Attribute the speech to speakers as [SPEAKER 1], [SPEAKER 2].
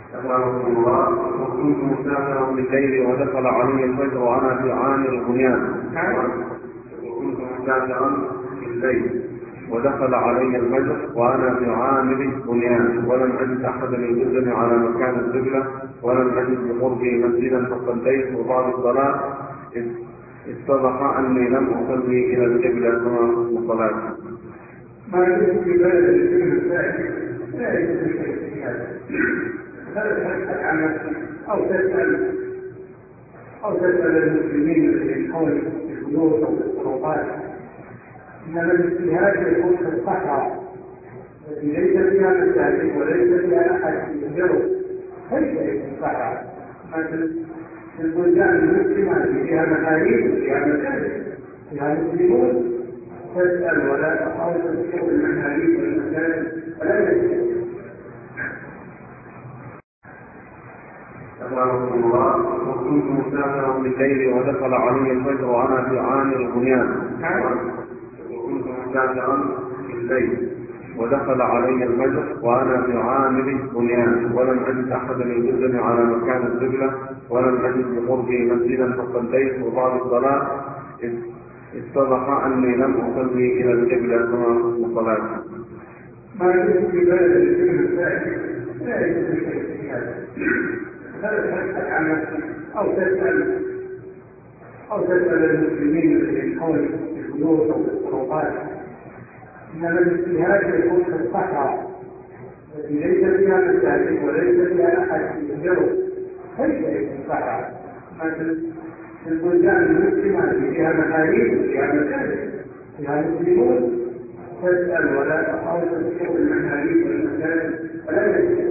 [SPEAKER 1] أكرمكم الله. وكنت مسافرا بالليل ودخل علي الفجر وأنا في عامر البنيان. وكنت مسافرا بالليل ودخل علي الفجر وأنا في عامر البنيان ولم أجد أحدا يدلني على مكان القبلة ولم أجد بقربي مسجدا فصليت وبعد الصلاة اتضح أني لم أصلي إلى القبلة كما في الصلاة.
[SPEAKER 2] ما يجب في بلد الفكر الثاني لا يجب في هذا. هذا تسأل عن نفسك أو تسأل المسلمين الذين حول البيوت أو الطرقات. إنما الاجتهاد يكون في الصحراء التي ليس فيها مساجد وليس فيها أحد ينذره، ليس في الصحراء. مثل في البلدان المسلمة فيها محاريب وفيها مساجد فيها مسلمون، تسأل ولا تحاول تذكر المحاريب والمساجد ولا يجب.
[SPEAKER 1] أكرمكم الله. وكنت مسافرا بالليل ودخل علي الفجر وأنا في عامر البنيان. وكنت مسافرا بالليل ودخل علي الفجر وأنا في عامر البنيان ولم أجد أحدا يدلني على مكان القبلة ولم أجد بقربي مسجدا فصليت وبعد الصلاة اتضح أني لم أصلي إلى القبلة كما في الصلاة.
[SPEAKER 2] ما يجب في بلد الفكر الثاني لا يجب في هذا. هذا تسأل عن نفسك أو تسأل المسلمين الذين حول البيوت أو الطرقات. إنما الاجتهاد يكون في الصحراء التي ليس فيها مساجد وليس فيها أحد ينذره، ليس في الصحراء. مثل في البلدان المسلمة فيها محاريب وفيها مساجد فيها مسلمون، تسأل ولا تحاول تذكر المحاريب والمساجد ولا يجب.